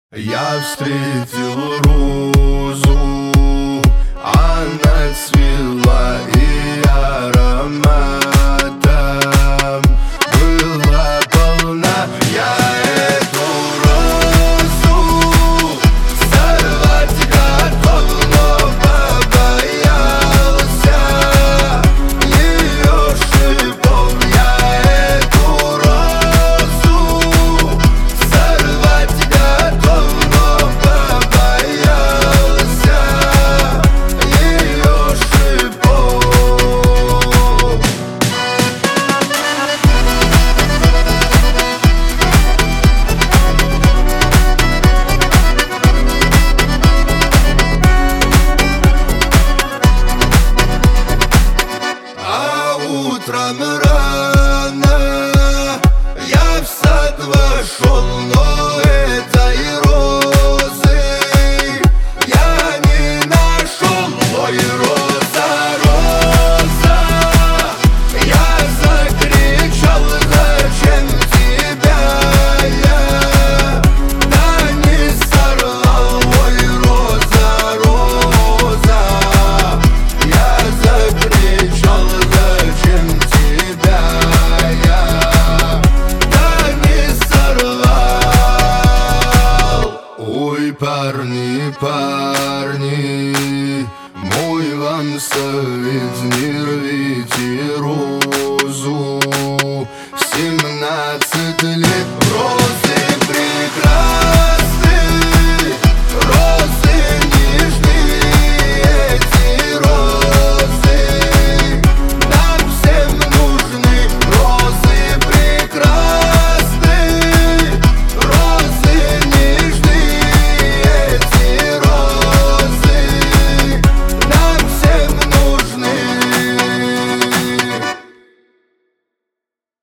Я встретил розу, она цвела и ароматом была полна. Я эту розу сорвать готов, но побоялся ее шипов. Я эту розу сорвать готов, но побоялся ее шипов. А утром рано я в сад вошел, но этой розы я не нашел. Ой, роза, роза, я закричал: зачем тебя я да не сорвал? Ой, роза, роза, я закричал: зачем тебя я да не сорвал? Ой, парни, парни, мой вам совет.